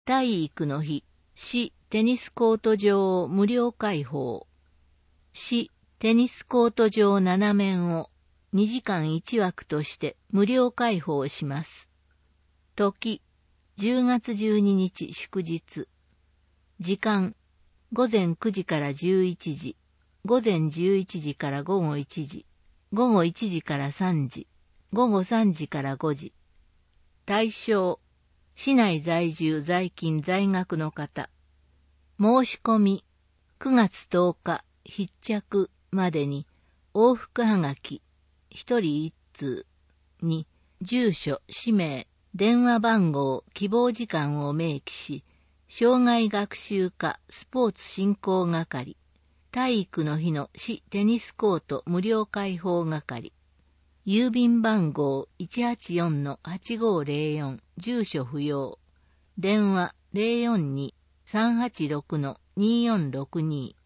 体育の日、市テニスコート場を無料開放。市テニスコート場7面を2時間1枠として無料開放します。時、10月12日祝日。時間、午前9時から11時、午前11時から午後1時、午後1時から3時、午後3時から5時。対象、市内在住在勤在学の方。申し込み、9月10日必着までに往復はがき、1人1通に住所、氏名、電話番号、希望時間を明記し、障害学習課スポーツ振興係、体育の日の市テニスコート無料開放係、郵便番号 184-8504 住所不要、電話 042-386-2462